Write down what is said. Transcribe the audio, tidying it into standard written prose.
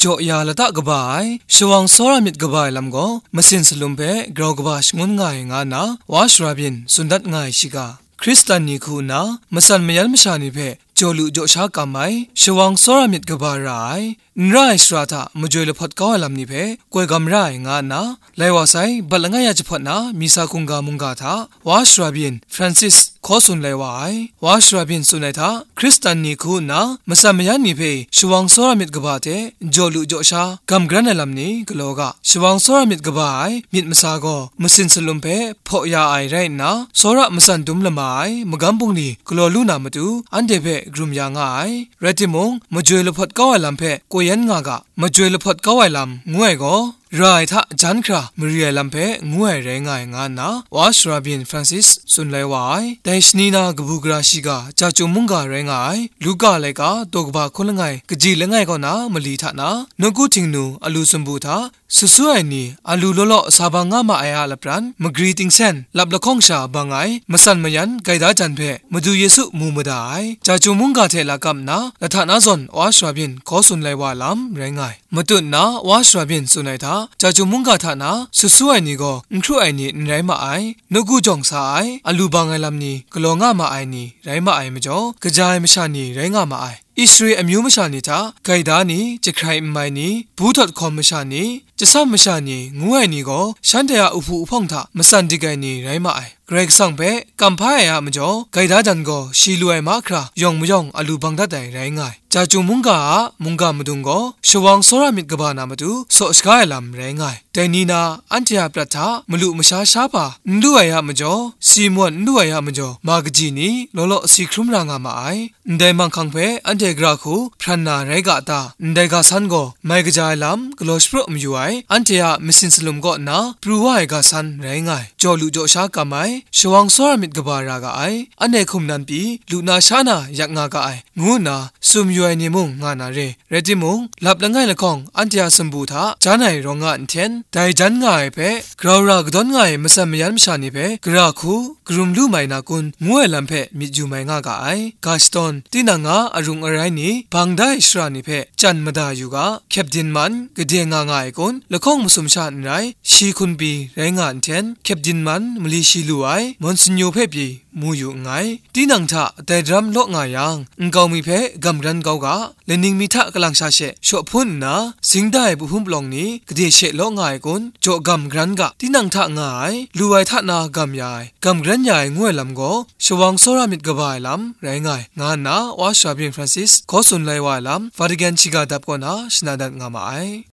จ่อยาละตะกบายชวังสอรามิดกบายลำก็มาสินสลุมเปกราวกบาชงุนง่ายงานะวาชราบินสุนดัดง่ายชิกาคริสตันนีคูนะมาสันมยันมชานิเพโจลุโจชากาไมชวังสอรามิดกบารายนไรสราตามจอยลพัดก้าวลำนิเพกวยกำไรงานะไลวาไซบัลงายาจพัดนะมิสาคุงกามุงกาทาวาชราบินฟรานซิสขอสุนไลวายวาชราบินสุนัยทาคริสตันนีคูนะมาสันมยันนิเพชวังสอรามิดกบาเตโจลุโจชากำกรันลำนี้กโลกะชวังสอรามิดกบายมิดมาซาโกมาสินสลุมเพพอยาไอไรนะสอระมาสันดุมละไมมกำปุงนีกโลลูนามาดูอันเดเพกรุมยางไอเรติมงมาจอยลพัดก้าวลำเพกวยยันงากะมาจอยลพัดก้าวลำงวยก็รายทะจันครามรียลำเพงวยแรงงานนะวาชราบินฟรานซิสสุนไลวายแต่ชนีนากบูกราชิกาจาจุมุงกาแรงลูกาเลกาตกบาคนละไงกจีละไงก็นะมลีทะนะนกูทิงนูอลูสมบูทาสุสุไอนีอลูโลโลซาบางามาไออาลปรันมกรีติงเซนลับละข้องชาบางไงมสันมยันไกดาจันเพมาดูเยซูมูมาได้จาจุมุงกาเทละกัมนะละทะนาซอนวาชราบินขอสุนไลวาลำแรงไงมาตุนนะวาชราบินสุนัยทาจาจุมุงกาทานะสุสุไอนีก็ครูไอนีไรมาไอนกูจงสายอลูบางไงลำนี้กลองามาไอนีไรมาไอมจ่อกระจายมชานีไรงามาไออิสราเอลมิวมชานีทาไกดานีจะใครไม่นีบูทอดคอมมชานีจะซ้ำมชานีงูไอนีก็ฉันเดียอุพุอุพงทามาสันดิไกนีไรมาไอเกรกสังเปกัมพายามจ่อไกดาจันก็ชีลวยมาครายองมยองอลูบังดัดไดไรง่ายจาจูมุงกามาดุงก็ชวังสรามิดกบานามาดูโซสกายลำไรง่ายแต่นีนาอันเทียปรัฐามลุมชาชาปาดูไอยามจ่อซีมวนดูไอยามจ่อมากจีนีโลโลสีครุมรางามาไอได้มังคังเปอันเทกราคูพรันนาไรกาตาได้กาสันก็ไม่กระจายลำกลอสโปรมอยู่ไออันเทียมิสินสลุมก็นะปรูไวกาสันไรง่ายจ่อลุจ่อชากาไมชวังสรามิดกบารากาไออันเนคุมนันปีลูนาชานายักงากาไองูนาซุมยูไอนิมุงงานาเรติมุงลับละไงละคองอันเทียสมบูทาจานไอรองงานเทนได้จันง่ายเปกราวรากดอนง่ายมาสัมยันมชานิเปกราคูกรุมลูไมนากุนงวยลำเพมิจูไมงากาไอกาสตอนตินางาอรุงอะไรนี่บังได้สรานิเปจันมาดาอยู่กาแคปดินมันกเดียงง่ายกุนละคองมุสมชาติไรชีคุนปีไรงานเทนแคปดินมันมลีชีลูไอมอนสิญโยเพปีมูอยู่ไงตีนังทะแต่ดรัมโลกงายังกาวมีเพกำรันกาวกาเลนิงมีทะกำลังชาเชชอพุ่นนะสิงได้บุหุมปลองนี้กเดียเชโลกงายกุนโจกำกรันกะตีนังทะงายลูไอทะนากำยายกำกรันยายงวยลำก็ชวังโซรามิดกบายลำไรงายงานนะวาชาบินฟรานซิสขอสุนไลวายลำฟาริกันชิกาดับกอนะชนาดัดงามาไอ